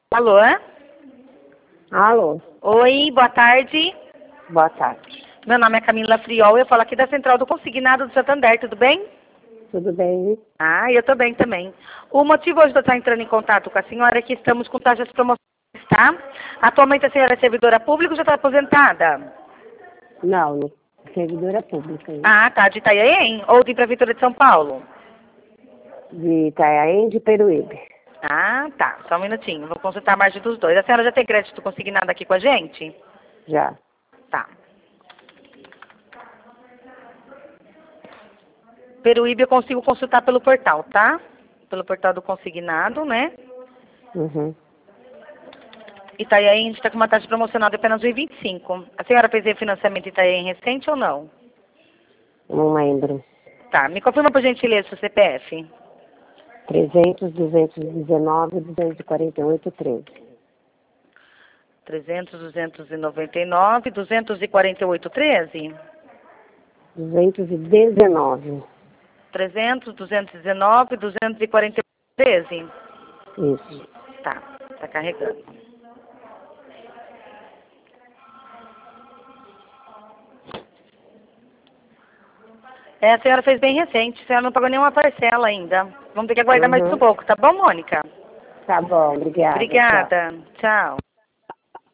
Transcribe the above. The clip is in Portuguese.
Alô? Alô, Oi, boa tarde. boa tarde. Meu nome é Camila Friol, eu falo aqui da Central do Consignado do Santander, tudo bem? Tudo bem? Ah, eu tô bem também. O motivo hoje de eu estar entrando em contato com a senhora é que estamos com taxas promocionais, tá? Atualmente a senhora é servidora pública ou já está aposentada? Não, servidora pública, hein? Ah, tá, de Itanhaém ou de Prefeitura de São Paulo? De Itanhaém, de Peruíbe. Ah, tá, só um minutinho, vou consultar a margem dos dois. A senhora já tem crédito consignado aqui com a gente? Já. Tá. Peruíbe eu consigo consultar pelo portal, tá? Pelo portal do consignado, né? Uhum. Itanhaém, a gente está com uma taxa promocional de apenas 1,25. A senhora fez refinanciamento Itanhaém recente ou não? Não lembro. Tá, me confirma por gentileza o CPF. 300, 219, 248, 13. 300, 299, 248, 13? 219. 300, 219, 248, 13? Isso. Tá carregando. É, a senhora fez bem recente, a senhora não pagou nenhuma parcela ainda. Vamos ter que aguardar mais um Uhum. pouco, tá bom, Mônica? Tá bom, obrigada. Tchau. Obrigada. Tchau.